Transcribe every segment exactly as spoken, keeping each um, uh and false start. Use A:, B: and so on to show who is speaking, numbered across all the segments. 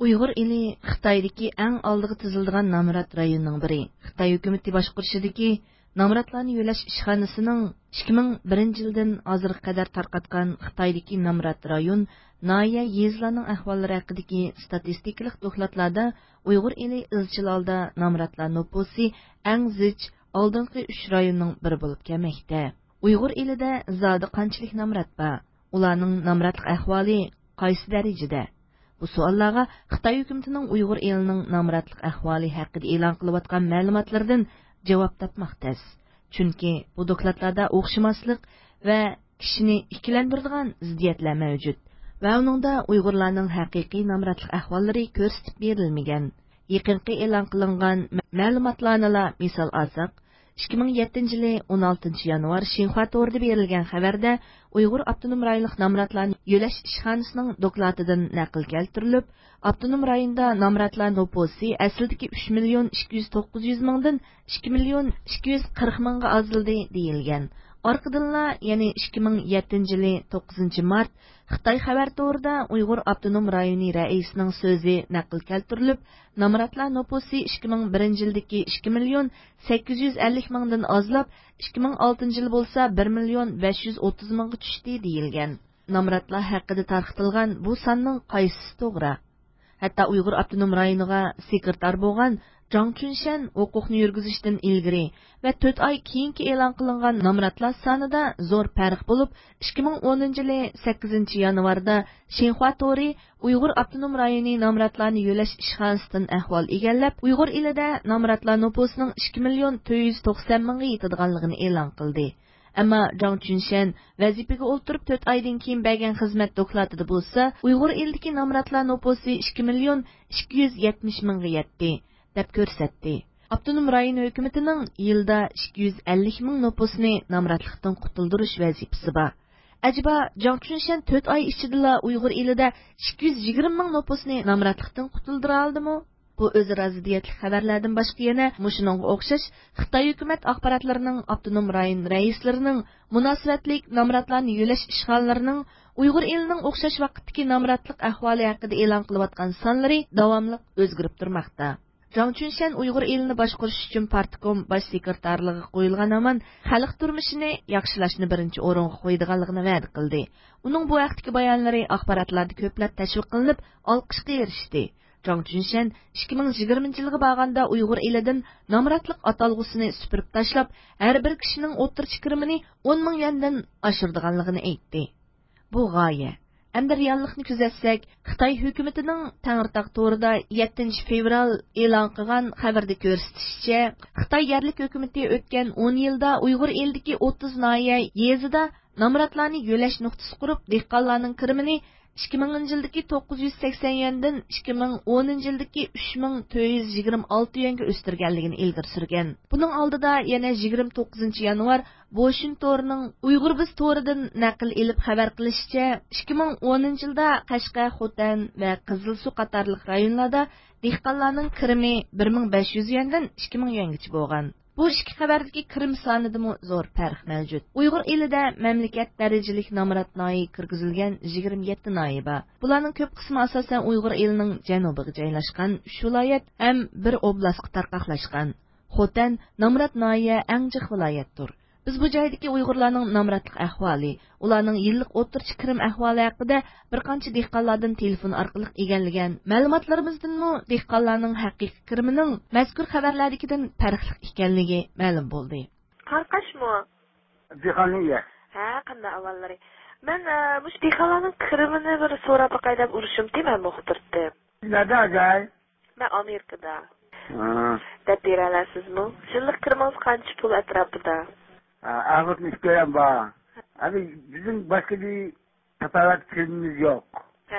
A: Uyghur ili Xitoydagi eng oldiga tizildigan Namrat rayonining biri. Xitoy hukumatı boshqarishidagi Namratlarni yo'lash ishxonasining ikki ming birinchi yildan hozirga qadar tarqatgan Xitoydagi Namrat rayon Naya yezlarning ahvollari haqidagi statistikalik dokladlarda Uyghur ili izchil holda Namratlar nupusi eng zich oldingi uch rayonning biri bo'lib kelmoqda. Uyghur ilida zodi qanchalik Namrat bor? Ularning Namratlik ahvoli qaysi darajada? Bu savollarga Xitoy hukumatining Uyghur elining namratlik ahvoli haqida e'lon qilayotgan ma'lumotlardan javob topmoqda. Chunki bu dokladlarda o'xshamaslik va kishini ikkilantiradigan ziddiyatlar mavjud va uningda Uyg'urlarning haqiqiy namratlik ahvollari ko'rsatib berilmagan. Yaqinqi e'lon qilingan ma'lumotlarni misol olsak, ikki ming yettinchi yili o'n oltinchi yanvar Xinhua to'rida berilgan xabarda Uyg'ur avtonom rayonlik namratlarni yo'lash ishxonasining doklatidan naql keltirilib, avtonom rayonda namratlar nupusi aslidagi uch million ikki yuz to'qqiz yuz mingdan ikki million ikki yuz qirq mingga ozildi deyilgan. Orqadanla, ya'ni ikki ming yettinchi yili to'qqizinchi mart Xitoy xabar to'rida Uyg'ur avtonom rayoni raisining so'zi naql keltirilib, namratlar nupusi ikki ming birinchi yildagi ikki million sakkiz yuz ellik mingdan ozlab, ikki ming oltinchi yil bo'lsa bir million besh yuz o'ttiz mingga tushdi deyilgan. Namratlar haqida tarqatilgan bu sonning qaysi to'g'ri? Hatto Uyg'ur avtonom rayoniga sekretar bo'lgan Zhang Chunshan huquqni yurgizishdan ilgari va to'rt oy keyingi e'lon qilingan namratlar sonida zo'r farq bo'lib, ikki ming o'ninchi yili sakkizinchi yanvarda Xinhua to'ri Uyg'ur avtonom rayoni namratlarni yo'lash ishxonasidan ahvol egallab, Uyg'ur elida namratlar nupusining ikki million to'rt yuz to'qson mingga yetadiganligini e'lon qildi. Ammo Zhang Chunshan vazifaga o'ltirib to'rt oydan keyin bergan xizmat dokladida bo'lsa, Uyg'ur elidagi namratlar nupusi ikki million ikki yuz yetmish mingga yetdi deb ko'rsatdi. Avtonom rayon hukumatining yilda ikki yuz ellik ming nupusni namratlikdan qutuldirish vazifasi bor. Acaba Zhang Chunshan to'rt oy ichida Uyg'ur elida ikki yuz yigirma ming nupusni namratlikdan qutuldira oldimi? Bu o'zaro ziddiyatli xabarlardan boshqa yana mushuningga o'xshash Xitoy hukumat axborotlarining avtonom rayon raislarining munosabatlik namratlarni yo'lash ishxonalarining Uyg'ur elining o'xshash vaqtdagi namratlik ahvoli haqida e'lon qilayotgan sonlari davomli o'zgarib turmoqda. Zhang Chunshan Uyg'ur elini boshqarish uchun Partkom bosh sekretarligiga qo'yilgan aman xalq turmushini yaxshilashni birinchi o'ringa qo'ydiganligini va'da qildi. Uning bu vaqtdagi bayonlari axborotlarda ko'plab tashviq qilinib, olqishga erishdi. Zhang Chunshan ikki ming yigirmanchi yilga borganda Uyg'ur elidan namratlik atalg'usini supurib tashlab, har bir kishining o'tirchi kirimini o'n ming yuandan oshirdiganligini aytdi. Bu g'oya. Endi reallikni kuzatsak, Xitoy hukumatining Tangirtaq to'rida yettinchi fevral e'lon qilgan xabarda ko'rsatishicha, Xitoy yerlik hukumati o'tgan o'n yilda Uyg'ur elidagi o'ttiz noya yezida namratlarni yo'lash nuqtasi qurib, dehqonlarning kirimini ikki minginchi yildagi to'qqiz yuz sakson yuandan ikki ming o'ninchi yildagi uch ming to'rt yuz yigirma olti yuanga o'stirganligini ilgari surgan. Buning oldida yana yigirma to'qqizinchi yanvar Boşun to'rining Uyg'ur biz to'ridan naql elib xabar qilishicha, ikki ming o'ninchi yilda Qashqa, Xotan va Qizilsuv qatorliq rayonlarda dehqonlarning kirimi bir ming besh yuz yuandan ikki ming yuangacha bo'lgan. Bu ikki xabardagi kirim sonida zo'r farq mavjud. Uyg'ur elida mamlakat darajalik namrat noyi kirgizilgan yigirma yetti noyi bor. Bularning ko'p qismi asosan Uyg'ur elining janubiga joylashgan uch viloyat ham bir oblastga tarqaqlashgan. Xotan namrat noyi eng jiq viloyatdir. Biz bu joydagi Uyg'urlarning namratlik ahvoli, ularning yillik o'tirchi kirim ahvoli haqida bir qancha dehqonlardan telefon orqali egallagan ma'lumotlarimizdanmi dehqonlarning haqiqiy kirimining mazkur xabarlardagidan farqli ekanligi ma'lum bo'ldi.
B: Qarqashmi?
C: Dehqonliga.
B: Ha, qanday avvallari. Men bu dehqonlarning kirimini bir so'rab boqay deb urishim deyman muxbirda.
C: Nada joy?
B: Men Amerikada.
C: Ha.
B: Deb beralasizmi? Yillik kirimiz qancha pul atrofida?
C: Ağırtın isteyen var. Abi bizim başka bir tapalat kirimimiz yok.
B: Ha.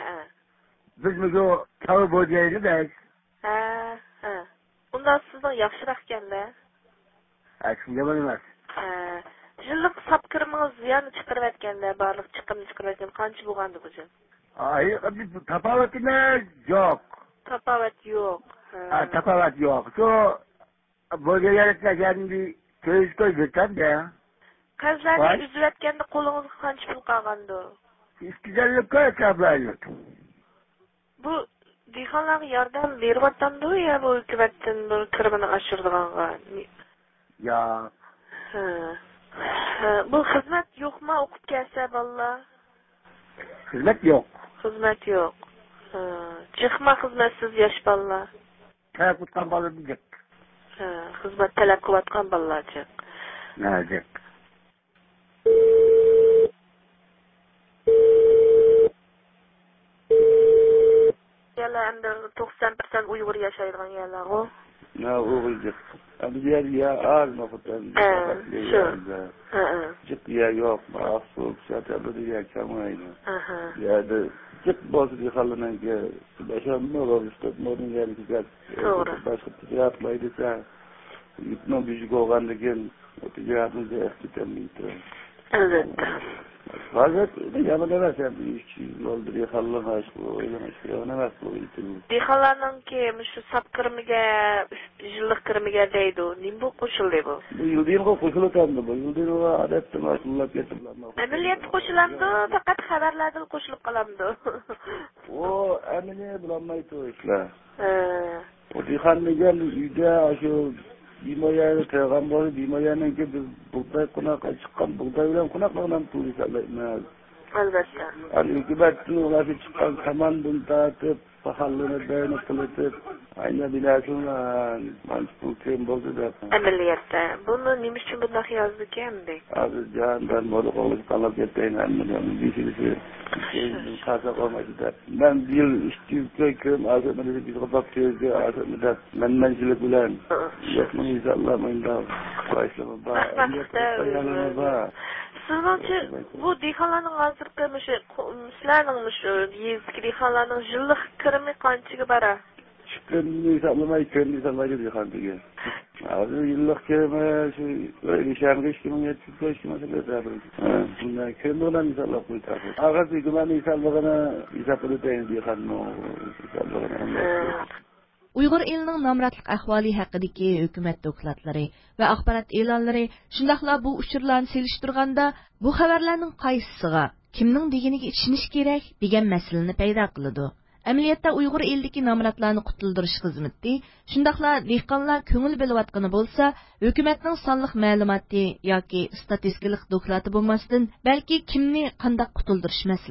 C: Biz mi o tavır bocayını da?
B: Ha, ha. Bundan sizden yaxşırak geldi.
C: Ha, şimdi yapamaz.
B: Ha. Yıllık sap kirimimiz yani çıkarıp etkende, barlık çıkımını çıkarıp etkende. Kaçı buğandı bu cüm?
C: Ay, abi tapalatımız yok.
B: Tapavat yok.
C: Ha, tapalat yok. Şu bocayarıkla kendi köy köy götüren de.
B: Kazlarni üzüp etkende kolunuzga qancha pul qolgandi?
C: İki yüz elli köy kaplaylık.
B: Bu dehqonlarga yordam beryaptımdı ya bu hükümetten bu kırmını aşırdığanğa?
C: Ya.
B: Ha. Ha, bu hizmet yok mu okup gelse valla?
C: Hizmet yok.
B: Hizmet yok. Ha. Çıkma hizmetsiz yaş valla.
C: Kaya kutkan balı diyecek.
B: Ha. Hizmet talep kıvatkan vallacık.
C: Ne diyecek?
B: Yala endi doksan persen Uygur yaşaydigan yala o.
C: Ne uğrayacak? Abi yer ya az mı kutan?
B: Ee, şu. Hı hı.
C: Çık ya yok. Mahsuk şatalı diye kamaydı.
B: Aha.
C: Ya da çık bozdu diye kalınan ki başarılı olur işte modun yeri güzel.
B: Doğru.
C: Başka ticaretlaydı sen. Yutma büyük olgandı gen ticaretini de tutamıydı.
B: Evet.
C: Fakat yana demez yani işçi oldu diye kalınan aşk bu. Yana demez bu.
B: Dehqonlarning ki şu sap kırmıga, yıllık kırmıga deydi. Nim bu koşuldu bu?
C: Bu yıldırım ko koşulutandı bu. Yıldırım o adette maşallah getirdiler.
B: Ameliyat koşulamdı, fakat haberlerden koşulup kalamdı.
C: O emine bulanmaydı o işler.
B: Ee,
C: O dehqonlar uyda şu Bimoya'nın peygamber Bimoya'nın ki biz buğday konağa çıkan buğday bilen konaklarından pul hesaplayın.
B: elbette.
C: Yani hükümetin ulaşıp çıkan saman bundatıp pahalılığını dayanıp kılıtıp aynı bilasınlar. Mantıklı kıyım bozdu da.
B: Ameliyatta. Bunu nim için bundak yazdı ki emdi?
C: Abi can ben modu olup kalıp gittiğin anlamıyorum. Bir şeysi kasa olmadı da. Ben bir yıl işçi köyüm azıtmadı bir kapak köyde azıtmadı. Ben mencilik bilen. Yapmanı izallah mıyım Başlama ba. Yanıma ba.
B: Sizce bu dehqonlarning hozirgi şu sizlarning şu yezgi dehqonlarning yillik kirimi qanchaga bara?
C: Çıkın hesaplamay köyünü hesaplayıcı dehqonligi. Abi yıllık kelime şu nişanlı iş kimin yetişip koş kimin sebep bundan köyünde olan hesapla koy tabi. Ağası hükümetin hesaplığına hesaplı deyin dehqonlu hesaplığına.
A: Uyghur elining namratlik ahvoli haqidagi hukumat doklatlari va axborot e'lonlari shundaqla bu uchurlarni selishtirganda bu xabarlarning qaysisiga kimning deganiga ishonish kerak degan masalani paydo qiladi. Amaliyotda Uyg'ur elidagi namratlarni qutuldirish xizmati shundaqla dehqonlar ko'ngil bo'layotgani bo'lsa, hukumatning sonliq ma'lumoti yoki statistikalik doklati bo'lmasdan, balki kimni qanday qutuldirish